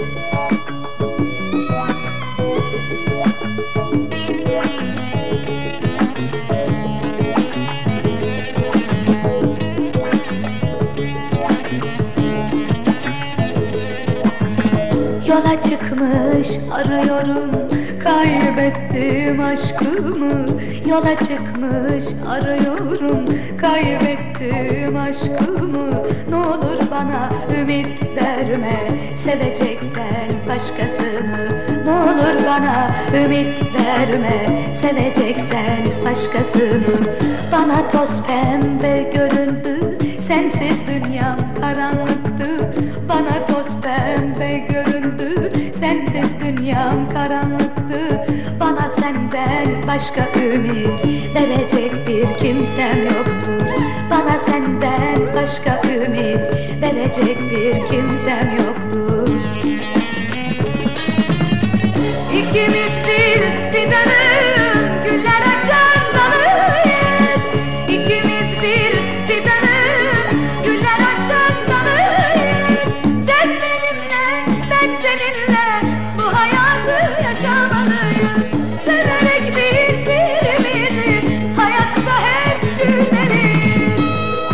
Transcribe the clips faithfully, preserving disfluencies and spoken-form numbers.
Yola çıkmış arıyorum, kaybettim aşkımı. Yola çıkmış arıyorum, kaybettim aşkımı. Ne olur bana ümit verme, seveceksen başkasını. Ne olur bana ümit verme, seveceksen başkasını. Bana toz pembe göründü, sensiz dünyam karanlıktı. Bana toz pembe göründü, sensiz dünyam karanlıktı. Bana senden başka ümit verecek bir kimsem yoktur. Bana senden başka ümit verecek bir kimsem yoktur. İkimiz bir fidanın güller açan dalıyız. İkimiz bir fidanın güller açan dalıyız. Sen benimle, ben seninle bu hayatı yaşamalıyız. Severek birbirimizi hayatta hep gülmeliyiz.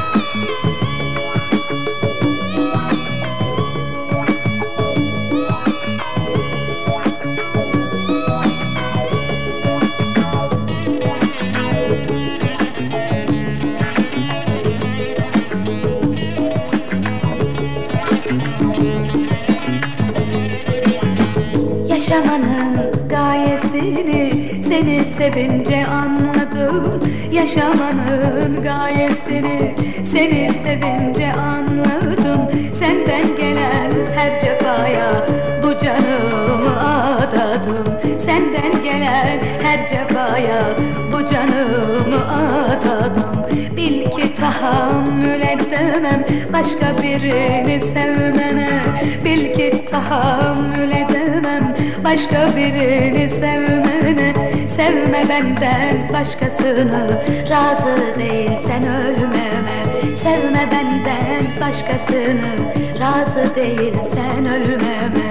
Yaşamanın gayesini seni sevince anladım. Yaşamanın gayesini seni sevince anladım. Senden gelen her cefaya bu canımı adadım. Senden gelen her cefaya bu canımı adadım. Bil ki tahammül edemem başka birini sevmene. Bil ki tahammül edemem başka birini sevmene. Sevme benden başkasını, razı değilsen ölmeme. Sevme benden başkasını, razı değilsen ölmeme.